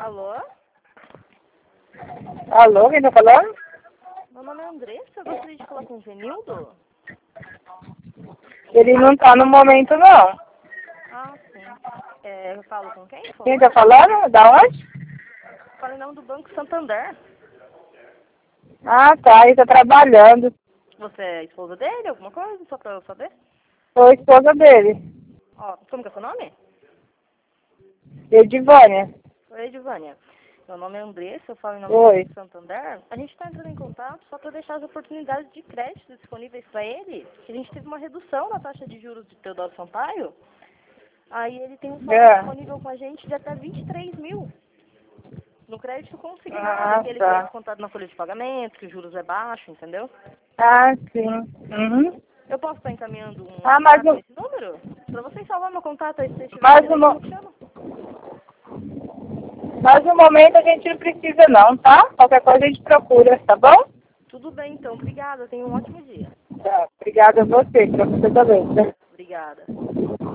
Alô? Alô, quem tá falando? Meu nome é Andressa, eu gostaria de falar com o Genildo. Ele não tá no momento, não. Ah, sim. Eu falo com quem, por favor? Quem tá falando? Da onde? Falo em nome do Banco Santander. Ah, tá, ele tá trabalhando. Você é a esposa dele, alguma coisa, só pra eu saber? Sou a esposa dele, Ó, como que é seu nome? Edivânia. Oi, Edivânia. Meu nome é Andressa, eu falo em nome do Oi. Banco Santander. A gente está entrando em contato só para deixar as oportunidades de crédito disponíveis para ele. A gente teve uma redução na taxa de juros de Teodoro Sampaio. Aí ele tem um saldo disponível com a gente de até 23 mil. No crédito consignado, Ah, aquele que é tá. descontado na folha de pagamento, que os juros é baixo, entendeu? Ah, sim. Uhum. Eu posso estar encaminhando um Ah, mas, WhatsApp nesse número? Para vocês salvar meu contato aí, se vocês tiverem mas, interesse, me chama. mas no momento a gente não precisa não, tá? Qualquer coisa a gente procura, tá bom? Tudo bem, então. Obrigada. Tenha um ótimo dia. Tá. Obrigada a você, pra você também. Obrigada.